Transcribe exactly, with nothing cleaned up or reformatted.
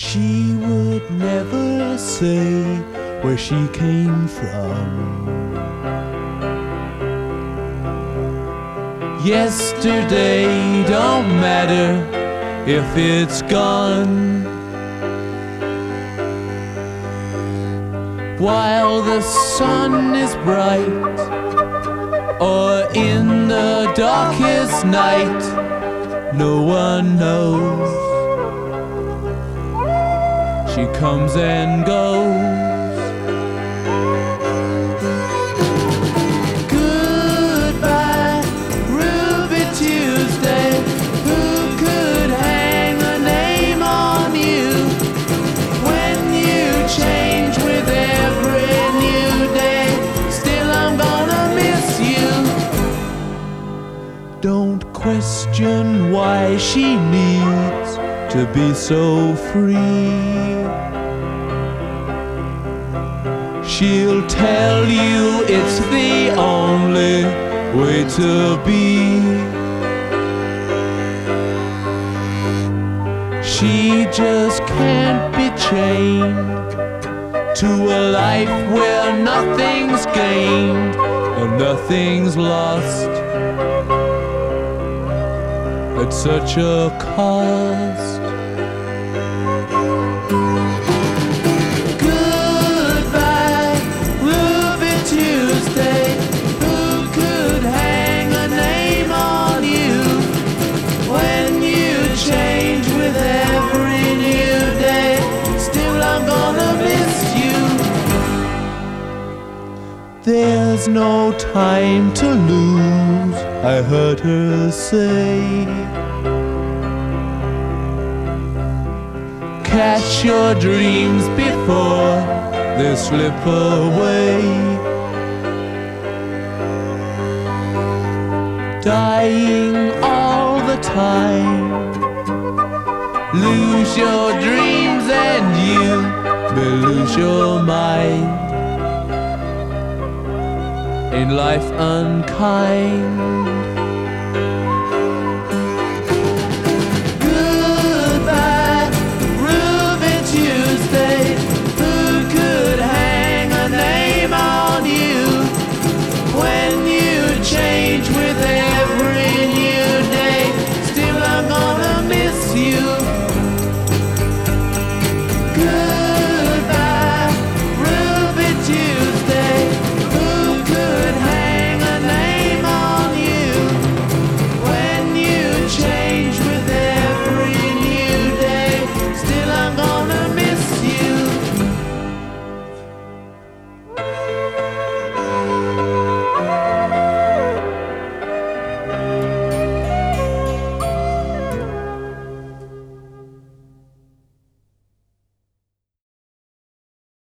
She would never say where she came from. Yesterday don't matter if it's gone. While the sun is bright, or in the darkest night, no one knows. She comes and goes. Goodbye, Ruby Tuesday. Who could hang a name on you when you change with every new day? Still, I'm gonna miss you. Don't question why she needs to be so free. She'll tell you it's the only way to be. She just can't be chained to a life where nothing's gained and nothing's lost at such a cost. There's no time to lose, I heard her say. Catch your dreams before they slip away. Dying all the time, lose your dreams and you may lose your mind. Ain't life unkind?